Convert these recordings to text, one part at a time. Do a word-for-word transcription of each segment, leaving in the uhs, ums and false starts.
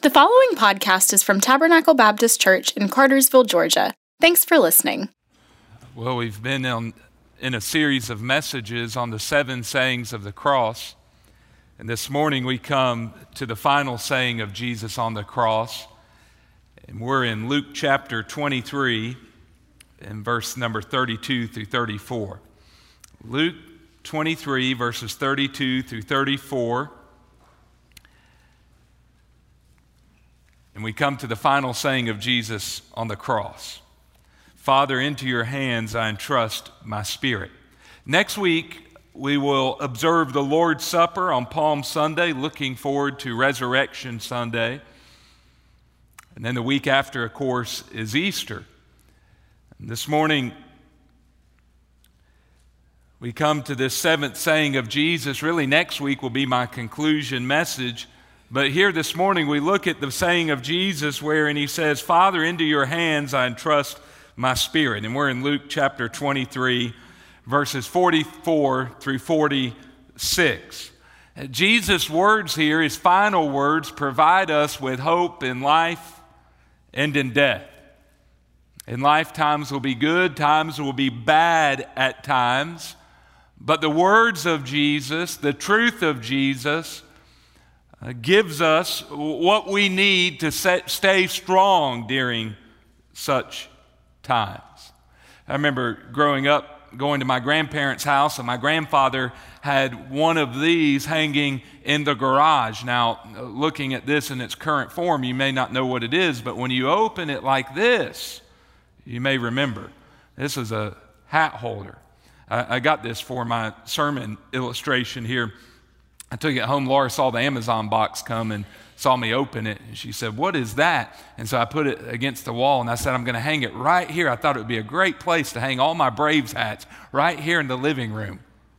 The following podcast is from Tabernacle Baptist Church in Cartersville, Georgia. Thanks for listening. Well, we've been on, in a series of messages on the seven sayings of the cross. And this morning we come to the final saying of Jesus on the cross. And we're in Luke chapter twenty-three, in verse number thirty-two through thirty-four. Luke twenty-three, verses thirty-two through thirty-four. And we come to the final saying of Jesus on the cross. Father, into your hands I entrust my spirit. Next week, we will observe the Lord's Supper on Palm Sunday, looking forward to Resurrection Sunday. And then the week after, of course, is Easter. And this morning, we come to this seventh saying of Jesus. Really, next week will be my conclusion message. But here this morning, we look at the saying of Jesus wherein he says, Father, into your hands I entrust my spirit. And we're in Luke chapter twenty-three, verses forty-four through forty-six. Jesus' words here, his final words, provide us with hope in life and in death. In life, times will be good, times will be bad at times. But the words of Jesus, the truth of Jesus, uh, gives us what we need to set, stay strong during such times. I remember growing up, going to my grandparents' house, and my grandfather had one of these hanging in the garage. Now, looking at this in its current form, you may not know what it is, but when you open it like this, you may remember. This is a hat holder. I, I got this for my sermon illustration here. I took it home. Laura saw the Amazon box come and saw me open it, and she said, what is that? And so I put it against the wall, and I said, I'm going to hang it right here. I thought it would be a great place to hang all my Braves hats, right here in the living room.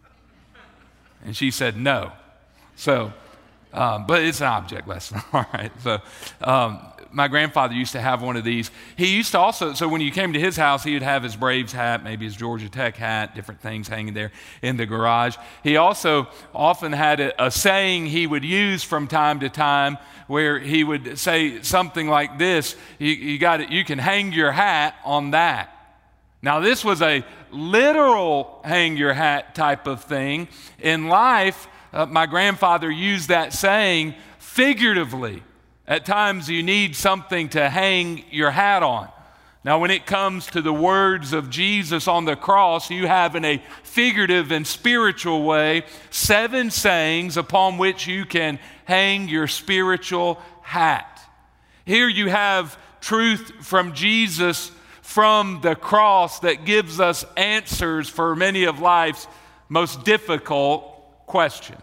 And she said, no. So, um, but it's an object lesson, all right. So um, my grandfather used to have one of these. He used to also, so when you came to his house, he would have his Braves hat, maybe his Georgia Tech hat, different things hanging there in the garage. He also often had a, a saying he would use from time to time where he would say something like this, you, you got it, you can hang your hat on that. Now, this was a literal hang your hat type of thing. In life, uh, my grandfather used that saying figuratively. At times, you need something to hang your hat on. Now, when it comes to the words of Jesus on the cross, you have in a figurative and spiritual way seven sayings upon which you can hang your spiritual hat. Here you have truth from Jesus from the cross that gives us answers for many of life's most difficult questions.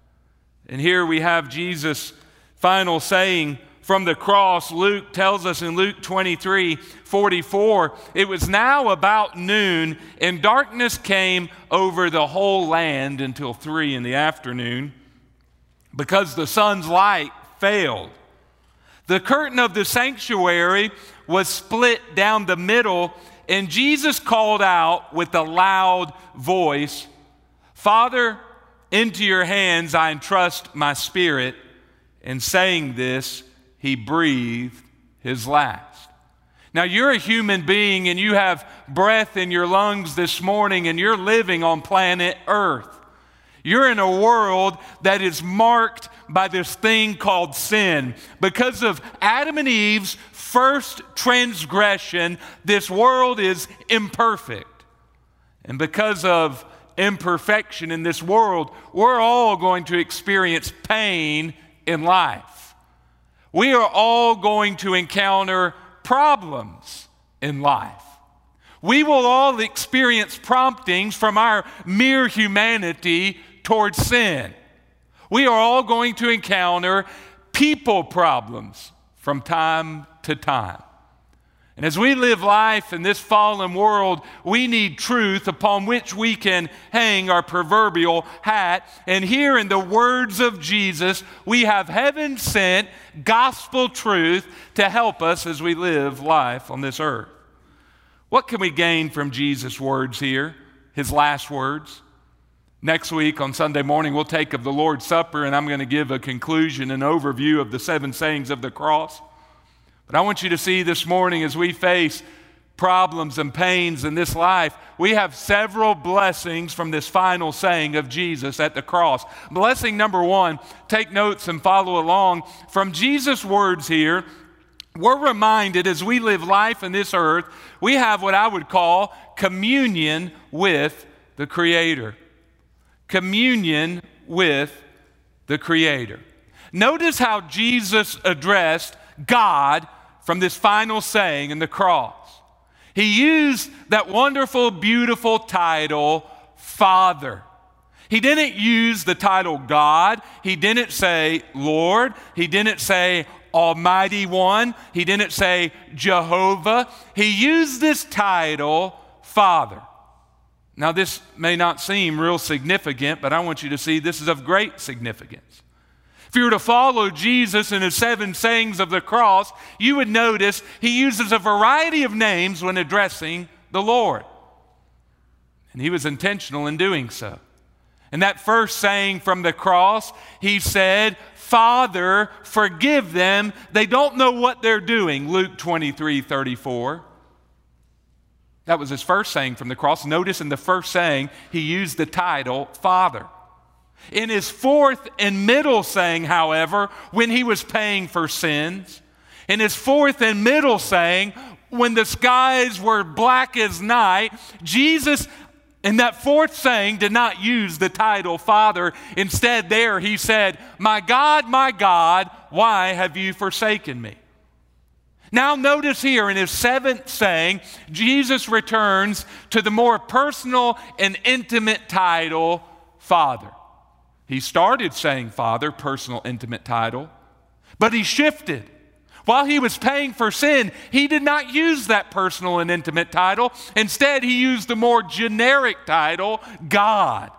And here we have Jesus' final saying from the cross. Luke tells us in Luke twenty-three forty-four, it was now about noon, and darkness came over the whole land until three in the afternoon, because the sun's light failed. The curtain of the sanctuary was split down the middle, and Jesus called out with a loud voice, Father, into your hands I entrust my spirit. And saying this, he breathed his last. Now, you're a human being and you have breath in your lungs this morning, and you're living on planet Earth. You're in a world that is marked by this thing called sin. Because of Adam and Eve's first transgression, this world is imperfect. And because of imperfection in this world, we're all going to experience pain in life. We are all going to encounter problems in life. We will all experience promptings from our mere humanity towards sin. We are all going to encounter people problems from time to time. And as we live life in this fallen world, we need truth upon which we can hang our proverbial hat. And here in the words of Jesus, we have heaven-sent gospel truth to help us as we live life on this earth. What can we gain from Jesus' words here, his last words? Next week on Sunday morning, we'll take of the Lord's Supper, and I'm going to give a conclusion, an overview of the seven sayings of the cross. But I want you to see this morning, as we face problems and pains in this life, we have several blessings from this final saying of Jesus at the cross. Blessing number one, take notes and follow along. From Jesus' words here, we're reminded as we live life in this earth, we have what I would call communion with the Creator. Communion with the Creator. Notice how Jesus addressed God from this final saying in the cross. He used that wonderful, beautiful title, Father. He didn't use the title God. He didn't say Lord. He didn't say Almighty One. He didn't say Jehovah. He used this title, Father. Now, this may not seem real significant, but I want you to see this is of great significance. If you were to follow Jesus in his seven sayings of the cross, you would notice he uses a variety of names when addressing the Lord. And he was intentional in doing so. In that first saying from the cross, he said, Father, forgive them. They don't know what they're doing. Luke twenty-three thirty-four. That was his first saying from the cross. Notice in the first saying, he used the title Father. In his fourth and middle saying, however, when he was paying for sins, in his fourth and middle saying, when the skies were black as night, Jesus, in that fourth saying, did not use the title Father. Instead, there he said, My God, my God, why have you forsaken me? Now notice here in his seventh saying, Jesus returns to the more personal and intimate title, Father. He started saying Father, personal, intimate title, but he shifted. While he was paying for sin, he did not use that personal and intimate title. Instead, he used the more generic title, God,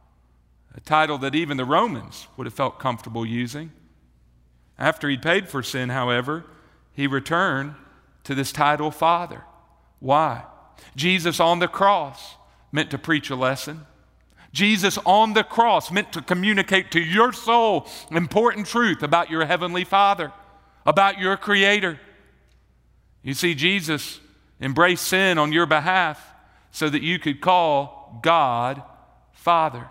a title that even the Romans would have felt comfortable using. After he'd paid for sin, however, he returned to this title, Father. Why? Jesus on the cross meant to preach a lesson. Jesus on the cross meant to communicate to your soul important truth about your heavenly Father, about your Creator. You see, Jesus embraced sin on your behalf so that you could call God Father.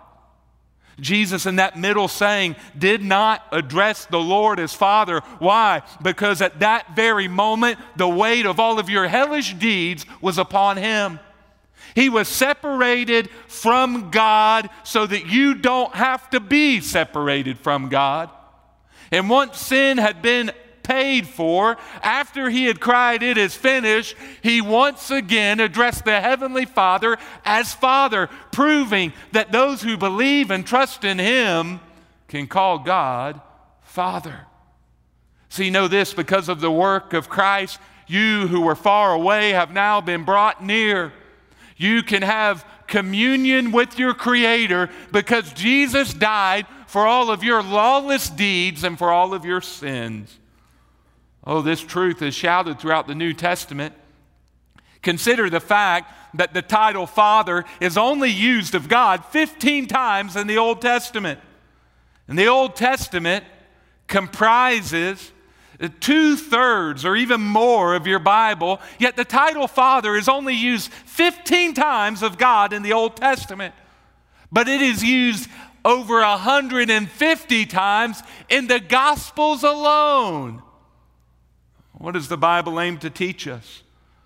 Jesus in that middle saying did not address the Lord as Father. Why? Because at that very moment, the weight of all of your hellish deeds was upon him. He was separated from God so that you don't have to be separated from God. And once sin had been paid for, after he had cried, "It is finished," he once again addressed the Heavenly Father as Father, proving that those who believe and trust in him can call God Father. See, know this, because of the work of Christ, you who were far away have now been brought near. You can have communion with your Creator because Jesus died for all of your lawless deeds and for all of your sins. Oh, this truth is shouted throughout the New Testament. Consider the fact that the title Father is only used of God fifteen times in the Old Testament. And the Old Testament comprises two-thirds or even more of your Bible, yet the title Father is only used fifteen times of God in the Old Testament. But it is used over one hundred fifty times in the Gospels alone. What does the Bible aim to teach us?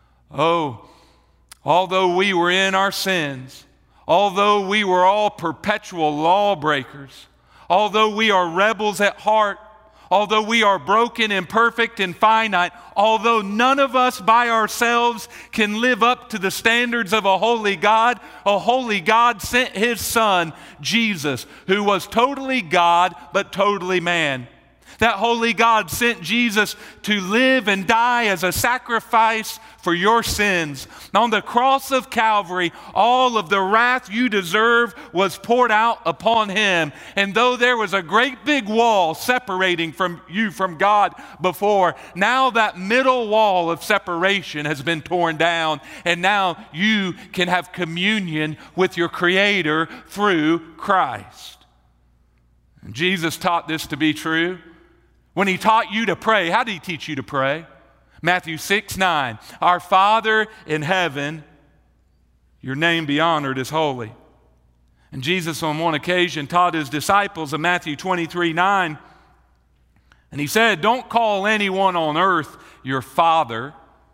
Oh, although we were in our sins, although we were all perpetual lawbreakers, although we are rebels at heart, although we are broken, imperfect, and finite, although none of us by ourselves can live up to the standards of a holy God, a holy God sent his Son, Jesus, who was totally God but totally man. That holy God sent Jesus to live and die as a sacrifice for your sins. On the cross of Calvary, all of the wrath you deserve was poured out upon him. And though there was a great big wall separating from you from God before, now that middle wall of separation has been torn down, and now you can have communion with your Creator through Christ. And Jesus taught this to be true. When he taught you to pray, how did he teach you to pray? Matthew six nine, our Father in heaven, your name be honored as holy. And Jesus on one occasion taught his disciples in Matthew twenty-three nine, and he said, don't call anyone on earth your father.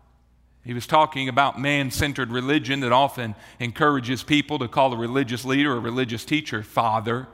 He was talking about man-centered religion that often encourages people to call a religious leader or a religious teacher father.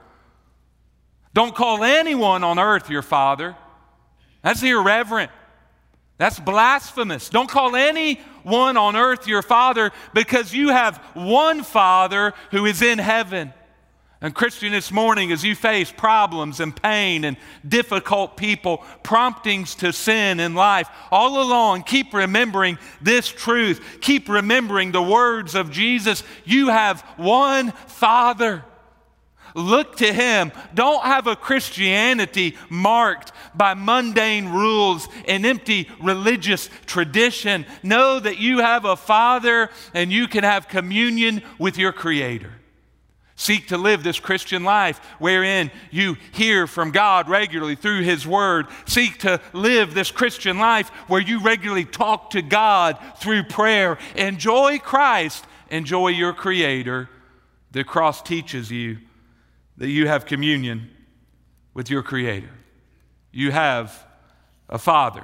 Don't call anyone on earth your father. That's irreverent. That's blasphemous. Don't call anyone on earth your father, because you have one Father who is in heaven. And Christian, this morning, as you face problems and pain and difficult people, promptings to sin in life, all along, keep remembering this truth. Keep remembering the words of Jesus. You have one Father. Look to him. Don't have a Christianity marked by mundane rules and empty religious tradition. Know that you have a Father and you can have communion with your Creator. Seek to live this Christian life wherein you hear from God regularly through his word. Seek to live this Christian life where you regularly talk to God through prayer. Enjoy Christ. Enjoy your Creator. The cross teaches you that you have communion with your Creator. You have a Father.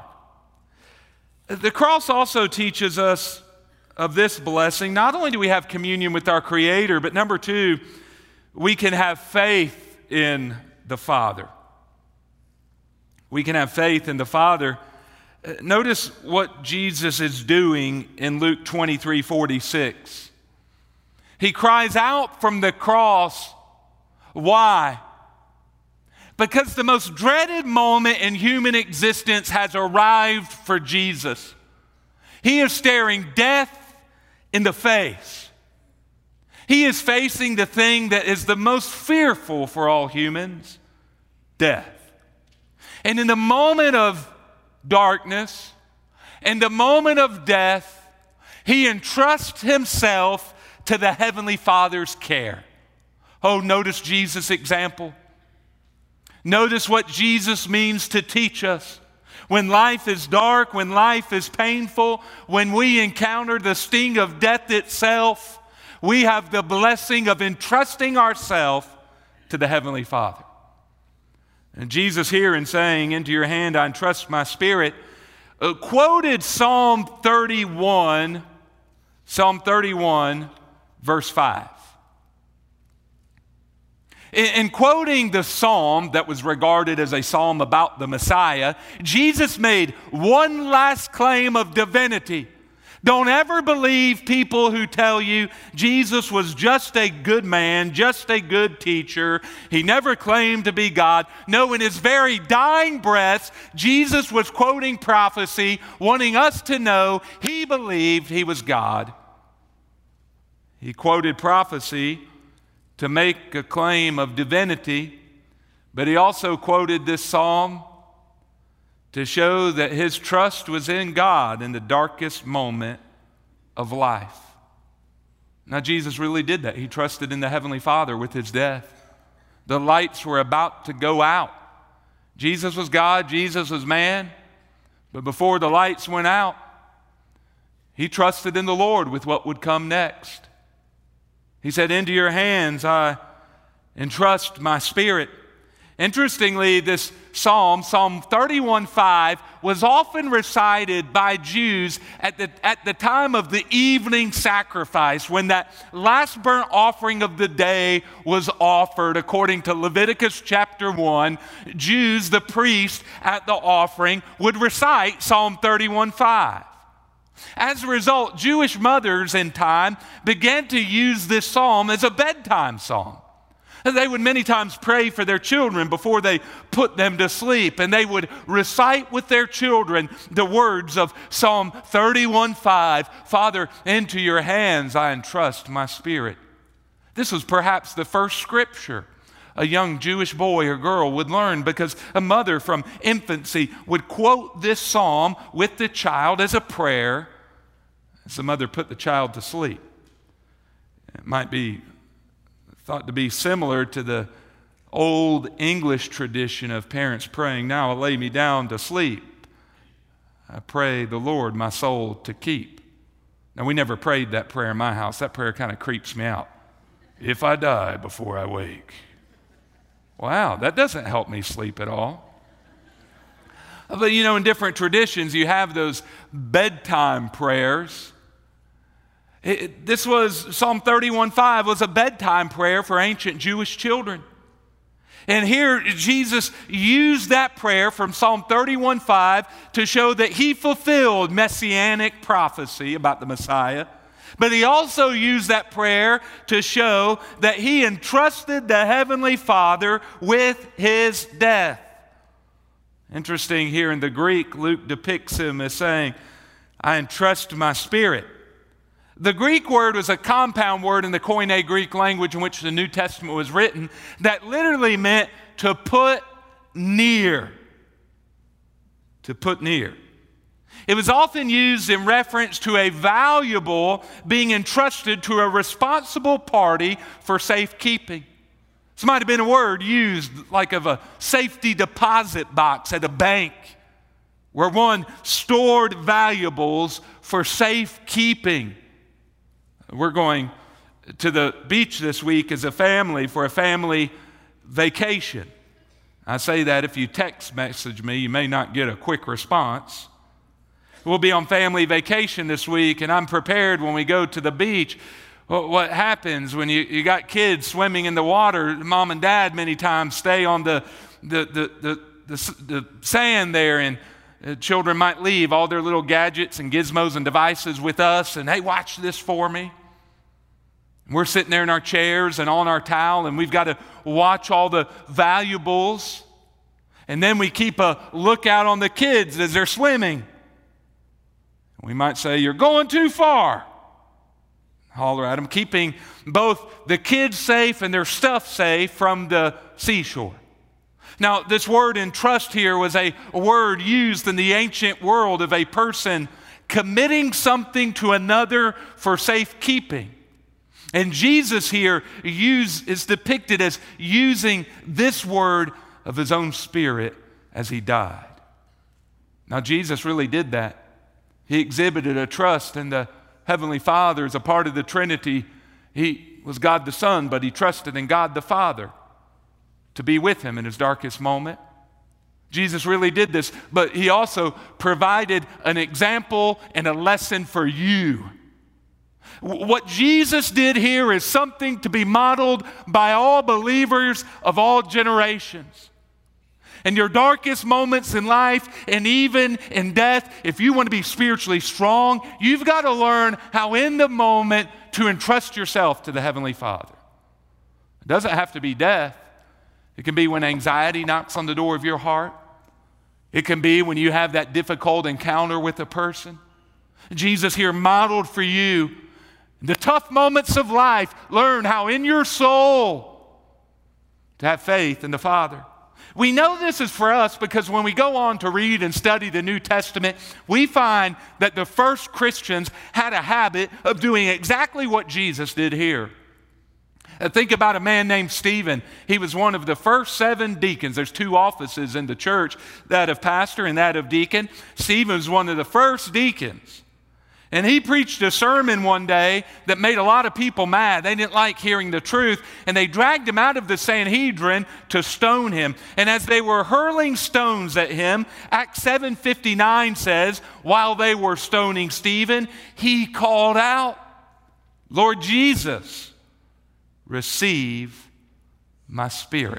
The cross also teaches us of this blessing. Not only do we have communion with our Creator, but number two, we can have faith in the Father. We can have faith in the Father. Notice what Jesus is doing in Luke twenty-three forty-six. He cries out from the cross. Why? Because the most dreaded moment in human existence has arrived for Jesus. He is staring death in the face. He is facing the thing that is the most fearful for all humans, death. And in the moment of darkness, in the moment of death, he entrusts himself to the Heavenly Father's care. Oh, notice Jesus' example. Notice what Jesus means to teach us. When life is dark, when life is painful, when we encounter the sting of death itself, we have the blessing of entrusting ourselves to the Heavenly Father. And Jesus here, in saying, into your hand I entrust my spirit, uh, quoted Psalm thirty-one, Psalm thirty-one, verse five. In quoting the psalm that was regarded as a psalm about the Messiah, Jesus made one last claim of divinity. Don't ever believe people who tell you Jesus was just a good man, just a good teacher. He never claimed to be God. No, in his very dying breaths, Jesus was quoting prophecy, wanting us to know he believed he was God. He quoted prophecy to make a claim of divinity, but he also quoted this psalm to show that his trust was in God in the darkest moment of life. Now, Jesus really did that. He trusted in the Heavenly Father with his death. The lights were about to go out. Jesus was God, Jesus was man, but before the lights went out, he trusted in the Lord with what would come next. He said, into your hands I entrust my spirit. Interestingly, this psalm, Psalm thirty-one five, was often recited by Jews at the, at the time of the evening sacrifice, when that last burnt offering of the day was offered. According to Leviticus chapter one, Jews, the priest at the offering, would recite Psalm thirty-one five. As a result, Jewish mothers in time began to use this psalm as a bedtime psalm. They would many times pray for their children before they put them to sleep, and they would recite with their children the words of Psalm thirty-one five, Father, into your hands I entrust my spirit. This was perhaps the first scripture a young Jewish boy or girl would learn, because a mother from infancy would quote this psalm with the child as a prayer as the mother put the child to sleep. It might be thought to be similar to the old English tradition of parents praying, now I lay me down to sleep. I pray the Lord my soul to keep. Now, we never prayed that prayer in my house. That prayer kind of creeps me out. If I die before I wake. Wow, that doesn't help me sleep at all. But you know, in different traditions, you have those bedtime prayers. It, this was, Psalm thirty-one five was a bedtime prayer for ancient Jewish children. And here Jesus used that prayer from Psalm thirty-one five to show that he fulfilled messianic prophecy about the Messiah. But he also used that prayer to show that he entrusted the Heavenly Father with his death. Interesting, here in the Greek, Luke depicts him as saying, I entrust my spirit. The Greek word was a compound word in the Koine Greek language in which the New Testament was written that literally meant to put near. To put near. It was often used in reference to a valuable being entrusted to a responsible party for safekeeping. This might have been a word used like of a safety deposit box at a bank where one stored valuables for safekeeping. We're going to the beach this week as a family for a family vacation. I say that if you text message me, you may not get a quick response. We'll be on family vacation this week, and I'm prepared when we go to the beach. What happens when you, you got kids swimming in the water, mom and dad many times stay on the, the, the, the, the, the sand there, and uh, children might leave all their little gadgets and gizmos and devices with us, and hey, watch this for me. We're sitting there in our chairs and on our towel, and we've got to watch all the valuables, and then we keep a lookout on the kids as they're swimming. We might say, you're going too far. Holler at them, keeping both the kids safe and their stuff safe from the seashore. Now, this word entrust here was a word used in the ancient world of a person committing something to another for safekeeping. And Jesus here use, is depicted as using this word of his own spirit as he died. Now, Jesus really did that. He exhibited a trust in the Heavenly Father as a part of the Trinity. He was God the Son, but he trusted in God the Father to be with him in his darkest moment. Jesus really did this, but he also provided an example and a lesson for you. What Jesus did here is something to be modeled by all believers of all generations. In your darkest moments in life and even in death, if you want to be spiritually strong, you've got to learn how in the moment to entrust yourself to the Heavenly Father. It doesn't have to be death. It can be when anxiety knocks on the door of your heart. It can be when you have that difficult encounter with a person. Jesus here modeled for you the tough moments of life. Learn how in your soul to have faith in the Father. We know this is for us because when we go on to read and study the New Testament, we find that the first Christians had a habit of doing exactly what Jesus did here. Uh, think about a man named Stephen. He was one of the first seven deacons. There's two offices in the church, that of pastor and that of deacon. Stephen was one of the first deacons. And he preached a sermon one day that made a lot of people mad. They didn't like hearing the truth, and they dragged him out of the Sanhedrin to stone him. And as they were hurling stones at him, Acts seven fifty-nine says, while they were stoning Stephen, he called out, Lord Jesus, receive my spirit.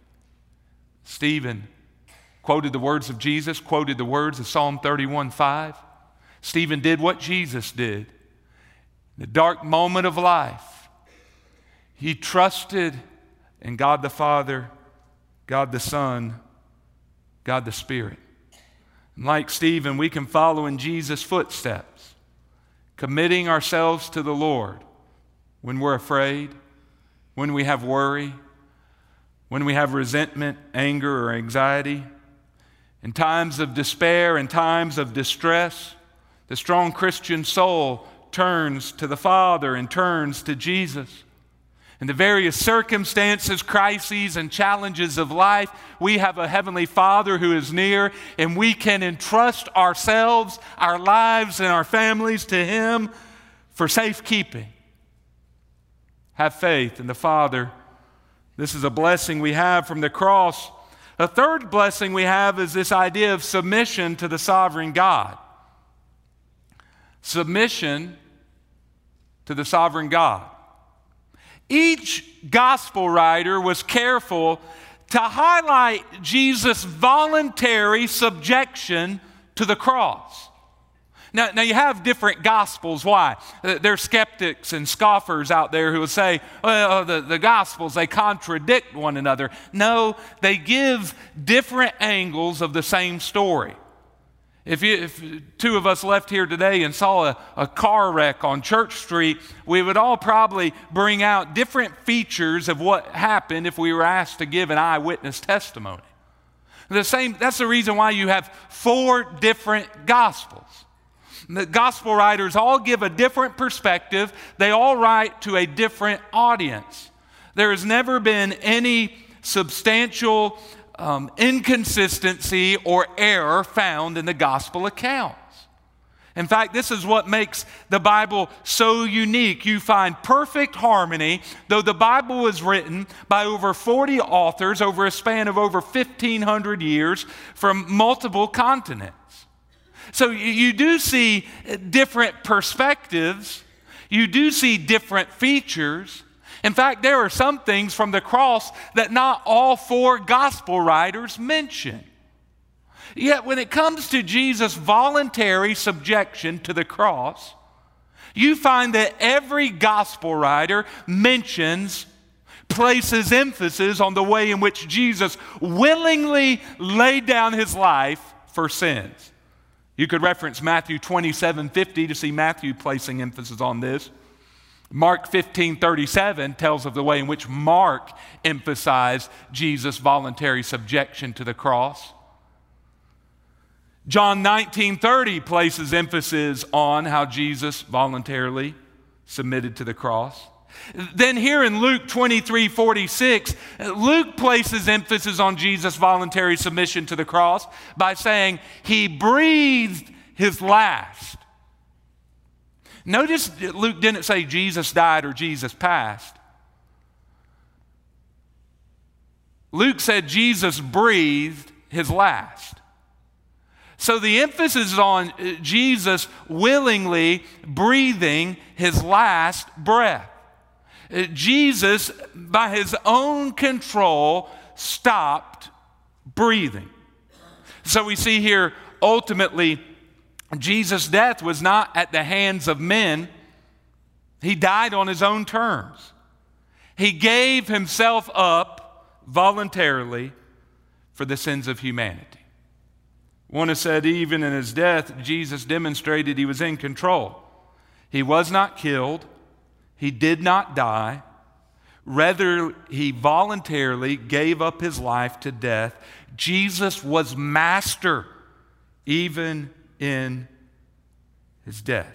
Stephen quoted the words of Jesus, quoted the words of Psalm thirty-one five. Stephen did what Jesus did. In the dark moment of life, he trusted and God the Father, God the Son, God the Spirit. And like Stephen, we can follow in Jesus' footsteps, committing ourselves to the Lord when we're afraid, when we have worry, when we have resentment, anger, or anxiety. In times of despair, in times of distress, the strong Christian soul turns to the Father and turns to Jesus. In the various circumstances, crises, and challenges of life, we have a Heavenly Father who is near, and we can entrust ourselves, our lives, and our families to Him for safekeeping. Have faith in the Father. This is a blessing we have from the cross. A third blessing we have is this idea of submission to the sovereign God. Submission to the sovereign God. Each gospel writer was careful to highlight Jesus' voluntary subjection to the cross. Now, now you have different gospels. Why? There are skeptics and scoffers out there who will say, well, the, the gospels, they contradict one another. No, they give different angles of the same story. If, you, if two of us left here today and saw a, a car wreck on Church Street, we would all probably bring out different features of what happened if we were asked to give an eyewitness testimony. The same, that's the reason why you have four different gospels. The gospel writers all give a different perspective. They all write to a different audience. There has never been any substantial Um, inconsistency or error found in the gospel accounts. In fact, this is what makes the Bible so unique. You find perfect harmony, though the Bible was written by over forty authors over a span of over fifteen hundred years from multiple continents. So you, you do see different perspectives. You do see different features. In fact, there are some things from the cross that not all four gospel writers mention. Yet when it comes to Jesus' voluntary subjection to the cross, you find that every gospel writer mentions, places emphasis on the way in which Jesus willingly laid down his life for sins. You could reference Matthew twenty-seven fifty to see Matthew placing emphasis on this. Mark fifteen thirty-seven tells of the way in which Mark emphasized Jesus' voluntary subjection to the cross. John nineteen thirty places emphasis on how Jesus voluntarily submitted to the cross. Then here in Luke twenty-three forty-six, Luke places emphasis on Jesus' voluntary submission to the cross by saying he breathed his last. Notice Luke didn't say Jesus died or Jesus passed. Luke said Jesus breathed his last. So the emphasis is on Jesus willingly breathing his last breath. Jesus, by his own control, stopped breathing. So we see here ultimately Jesus' death was not at the hands of men. He died on his own terms. He gave himself up voluntarily for the sins of humanity. One has said even in his death, Jesus demonstrated he was in control. He was not killed. He did not die. Rather, he voluntarily gave up his life to death. Jesus was master even in his death.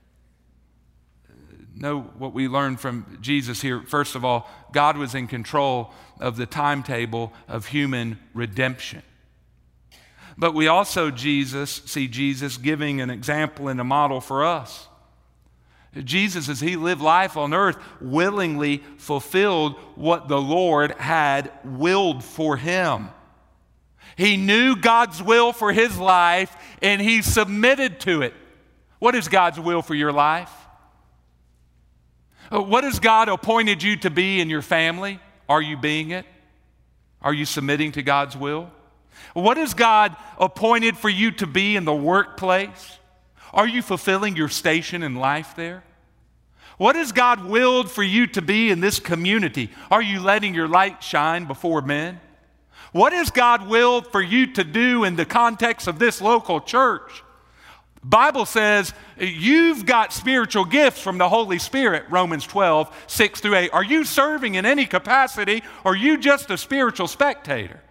Know what we learned from Jesus here. First of all, God was in control of the timetable of human redemption. But we also Jesus see Jesus giving an example and a model for us. Jesus, as he lived life on earth, willingly fulfilled what the Lord had willed for him. He knew God's will for his life, and he submitted to it. What is God's will for your life? What has God appointed you to be in your family? Are you being it? Are you submitting to God's will? What has God appointed for you to be in the workplace? Are you fulfilling your station in life there? What has God willed for you to be in this community? Are you letting your light shine before men? What has God willed for you to do in the context of this local church? The Bible says you've got spiritual gifts from the Holy Spirit, Romans twelve, six through eight. Are you serving in any capacity, or are you just a spiritual spectator?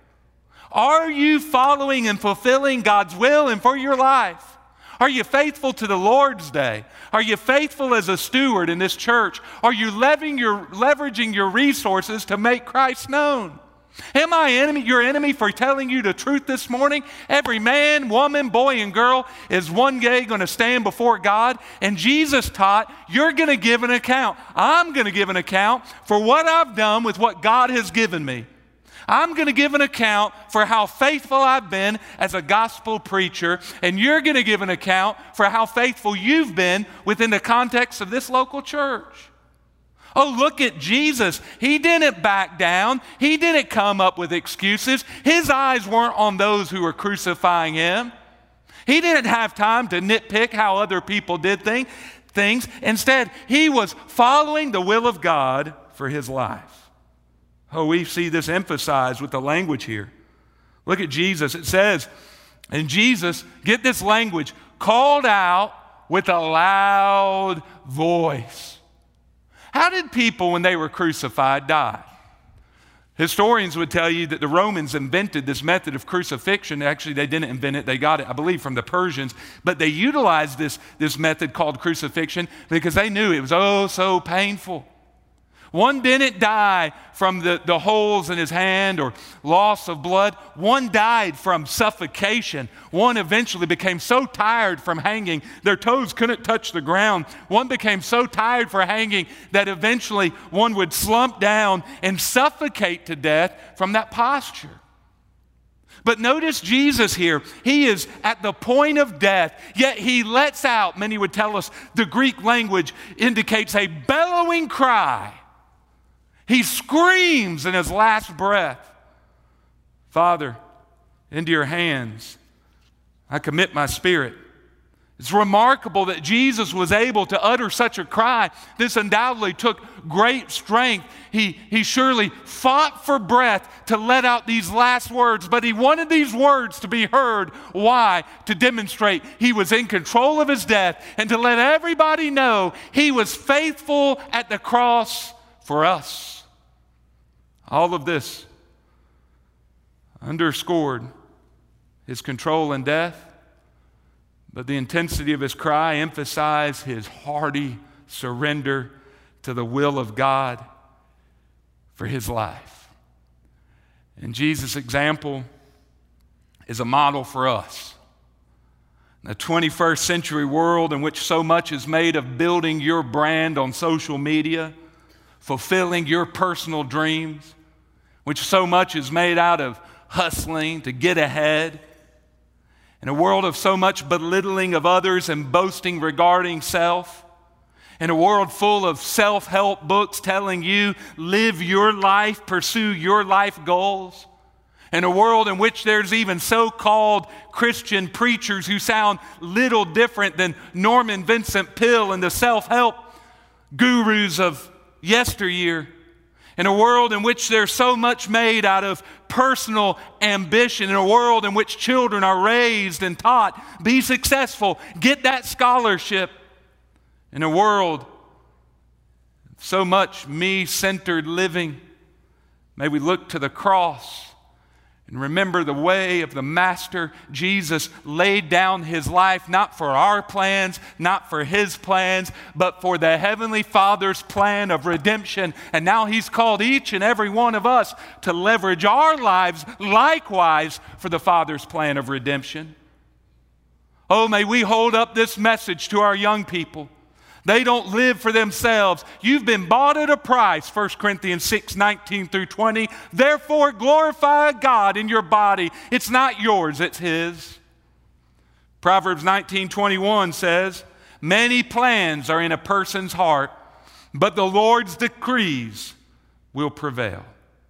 Are you following and fulfilling God's will and for your life? Are you faithful to the Lord's day? Are you faithful as a steward in this church? Are you leveraging your, leveraging your resources to make Christ known? Am I enemy, your enemy for telling you the truth this morning? Every man, woman, boy, and girl is one day going to stand before God, and Jesus taught you're going to give an account. I'm going to give an account for what I've done with what God has given me. I'm going to give an account for how faithful I've been as a gospel preacher, and you're going to give an account for how faithful you've been within the context of this local church. Oh, look at Jesus. He didn't back down. He didn't come up with excuses. His eyes weren't on those who were crucifying him. He didn't have time to nitpick how other people did thing, things. Instead, he was following the will of God for his life. Oh, we see this emphasized with the language here. Look at Jesus. It says, and Jesus, get this language, called out with a loud voice. How did people, when they were crucified, die? Historians would tell you that the Romans invented this method of crucifixion. Actually, they didn't invent it. They got it, I believe, from the Persians. But they utilized this, this method called crucifixion because they knew it was oh so painful. One didn't die from the, the holes in his hand or loss of blood. One died from suffocation. One eventually became so tired from hanging, their toes couldn't touch the ground. One became so tired for hanging that eventually one would slump down and suffocate to death from that posture. But notice Jesus here. He is at the point of death, yet he lets out, many would tell us the Greek language indicates a bellowing cry. He screams in his last breath, Father, into your hands I commit my spirit. It's remarkable that Jesus was able to utter such a cry. This undoubtedly took great strength. He, he surely fought for breath to let out these last words, but he wanted these words to be heard. Why? To demonstrate he was in control of his death and to let everybody know he was faithful at the cross for us. All of this underscored his control in death, but the intensity of his cry emphasized his hearty surrender to the will of God for his life. And Jesus' example is a model for us. In the twenty-first century world in which so much is made of building your brand on social media, fulfilling your personal dreams, which so much is made out of hustling to get ahead. In a world of so much belittling of others and boasting regarding self. In a world full of self-help books telling you, live your life, pursue your life goals. In a world in which there's even so-called Christian preachers who sound little different than Norman Vincent Peale and the self-help gurus of yesteryear. In a world in which there's so much made out of personal ambition, in a world in which children are raised and taught, be successful, get that scholarship. In a world of so much me-centered living, may we look to the cross and remember the way of the Master. Jesus laid down his life not for our plans, not for his plans, but for the Heavenly Father's plan of redemption. And now he's called each and every one of us to leverage our lives likewise for the Father's plan of redemption. Oh, may we hold up this message to our young people. They don't live for themselves. You've been bought at a price, First Corinthians six, nineteen through twenty. Therefore, glorify God in your body. It's not yours, it's his. Proverbs nineteen, twenty-one says, many plans are in a person's heart, but the Lord's decrees will prevail.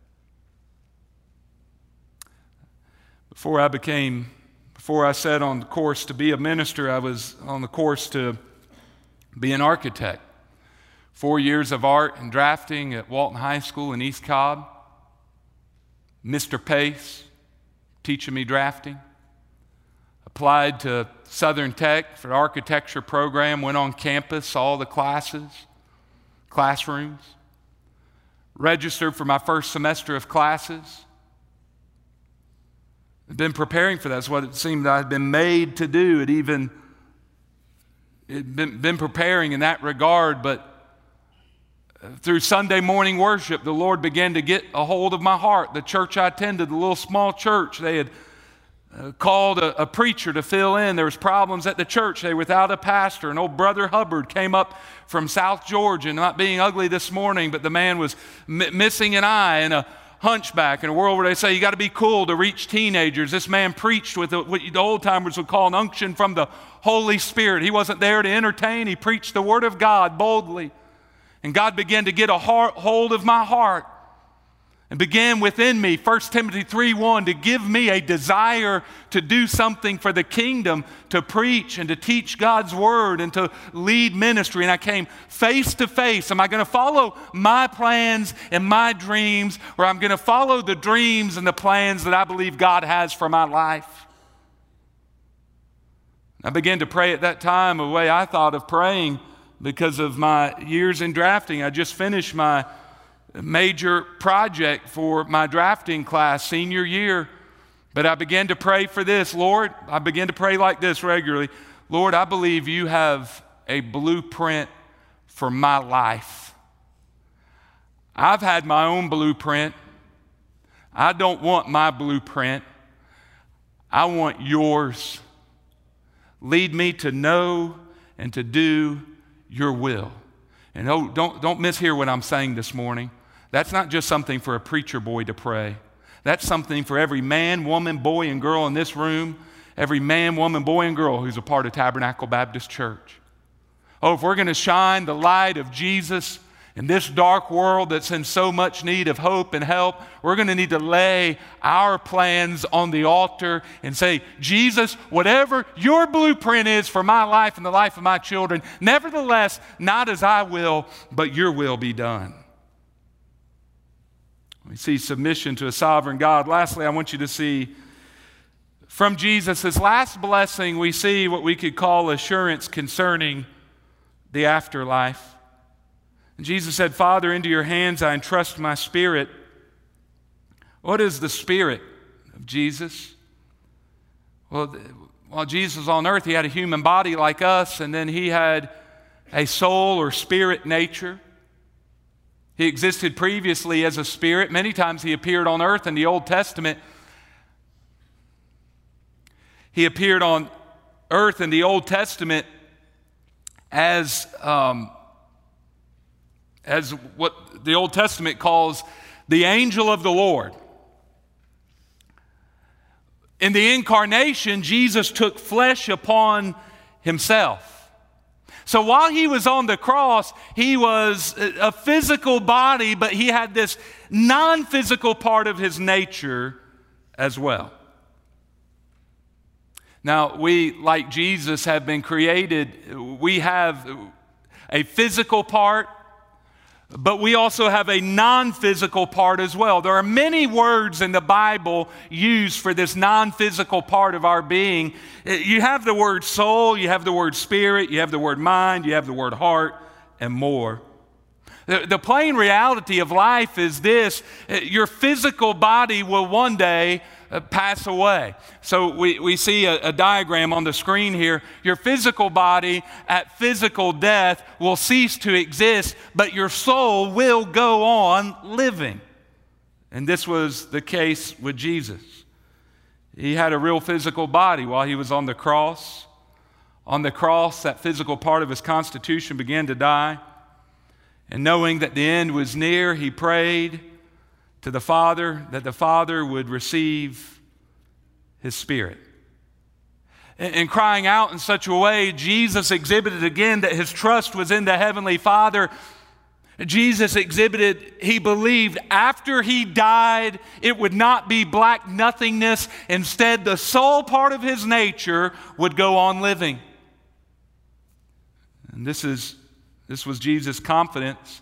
Before I became, before I set on the course to be a minister, I was on the course to be an architect. Four years of art and drafting at Walton High School in East Cobb. Mister Pace teaching me drafting. Applied to Southern Tech for the architecture program, went on campus, saw all the classes, classrooms. Registered for my first semester of classes. I'd been preparing for that. That's what it seemed I had been made to do. It even it been, been preparing in that regard, but through Sunday morning worship, the Lord began to get a hold of my heart. The church I attended, the little small church, they had uh, called a, a preacher to fill in. There was problems at the church. They were without a pastor. And old Brother Hubbard came up from South Georgia, not being ugly this morning, but the man was m- missing an eye and a hunchback in a world where they say you got to be cool to reach teenagers. This man preached with a, what the old timers would call an unction from the Holy Spirit. He wasn't there to entertain. He preached the Word of God boldly. And God began to get a heart, hold of my heart and began within me, First Timothy three one, to give me a desire to do something for the kingdom, to preach and to teach God's Word and to lead ministry. And I came face to face. Am I going to follow my plans and my dreams, or I'm going to follow the dreams and the plans that I believe God has for my life? I began to pray at that time the way I thought of praying because of my years in drafting. I just finished my major project for my drafting class, senior year. But I began to pray for this. Lord, I began to pray like this regularly. Lord, I believe you have a blueprint for my life. I've had my own blueprint. I don't want my blueprint. I want yours. Lead me to know and to do your will. And oh, don't, don't mishear what I'm saying this morning. That's not just something for a preacher boy to pray. That's something for every man, woman, boy, and girl in this room, every man, woman, boy, and girl who's a part of Tabernacle Baptist Church. Oh, if we're going to shine the light of Jesus in this dark world that's in so much need of hope and help, we're going to need to lay our plans on the altar and say, Jesus, whatever your blueprint is for my life and the life of my children, nevertheless, not as I will, but your will be done. We see submission to a sovereign God. Lastly, I want you to see from Jesus' last blessing, we see what we could call assurance concerning the afterlife. And Jesus said, Father, into your hands I entrust my spirit. What is the spirit of Jesus? Well, while Jesus was on earth, he had a human body like us, and then he had a soul or spirit nature. He existed previously as a spirit. Many times he appeared on earth in the Old Testament. He appeared on earth in the Old Testament as um, as what the Old Testament calls the angel of the Lord. In the incarnation, Jesus took flesh upon himself. So while he was on the cross, he was a physical body, but he had this non-physical part of his nature as well. Now, we, like Jesus, have been created. We have a physical part, but we also have a non-physical part as well. There are many words in the Bible used for this non-physical part of our being. You have the word soul, you have the word spirit, you have the word mind, you have the word heart, and more. The, the plain reality of life is this: your physical body will one day Uh, pass away. So we, we see a, a diagram on the screen here. Your physical body at physical death will cease to exist, but your soul will go on living. And this was the case with Jesus. He had a real physical body while he was on the cross. On the cross, that physical part of his constitution began to die. And knowing that the end was near, he prayed to the Father, that the Father would receive his Spirit. And crying out in such a way, Jesus exhibited again that his trust was in the Heavenly Father. Jesus exhibited, he believed after he died, it would not be black nothingness. Instead, the soul part of his nature would go on living. And this is This was Jesus' confidence.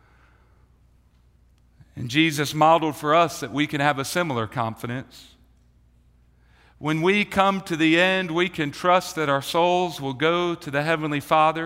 And Jesus modeled for us that we can have a similar confidence. When we come to the end, we can trust that our souls will go to the Heavenly Father.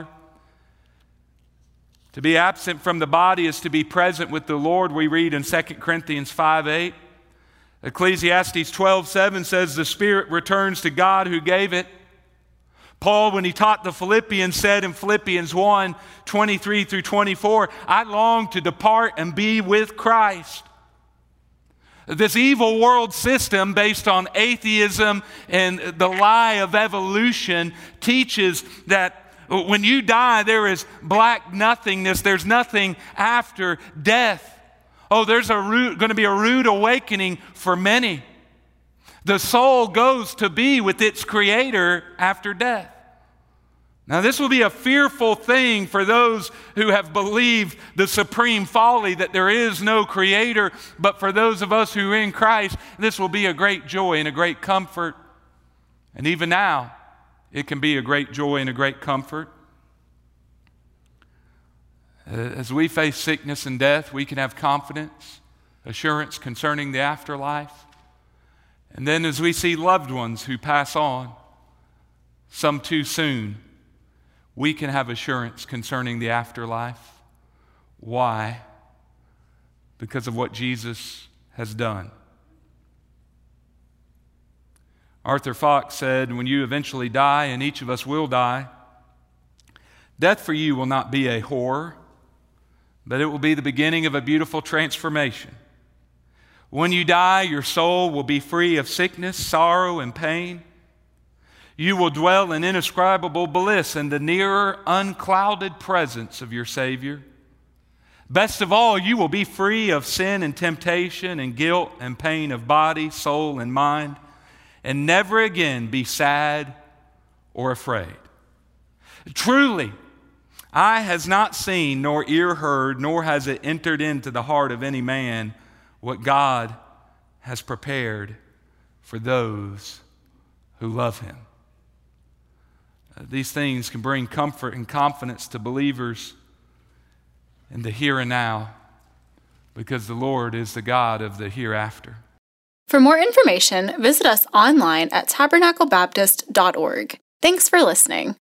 To be absent from the body is to be present with the Lord, we read in Second Corinthians five eight. Ecclesiastes twelve seven says, the spirit returns to God who gave it. Paul, when he taught the Philippians, said in Philippians one twenty-three through twenty-four, I long to depart and be with Christ. This evil world system based on atheism and the lie of evolution teaches that when you die, there is black nothingness. There's nothing after death. Oh, there's a rude, going to be a rude awakening for many. The soul goes to be with its Creator after death. Now, this will be a fearful thing for those who have believed the supreme folly that there is no Creator, but for those of us who are in Christ, this will be a great joy and a great comfort. And even now, it can be a great joy and a great comfort. As we face sickness and death, we can have confidence, assurance concerning the afterlife. And then as we see loved ones who pass on, some too soon, we can have assurance concerning the afterlife. Why? Because of what Jesus has done. Arthur Fox said, when you eventually die, and each of us will die, death for you will not be a horror, but it will be the beginning of a beautiful transformation. When you die, your soul will be free of sickness, sorrow, and pain. You will dwell in indescribable bliss in the nearer, unclouded presence of your Savior. Best of all, you will be free of sin and temptation and guilt and pain of body, soul, and mind, and never again be sad or afraid. Truly, eye has not seen, nor ear heard, nor has it entered into the heart of any man what God has prepared for those who love Him. These things can bring comfort and confidence to believers in the here and now, because the Lord is the God of the hereafter. For more information, visit us online at tabernacle baptist dot org. Thanks for listening.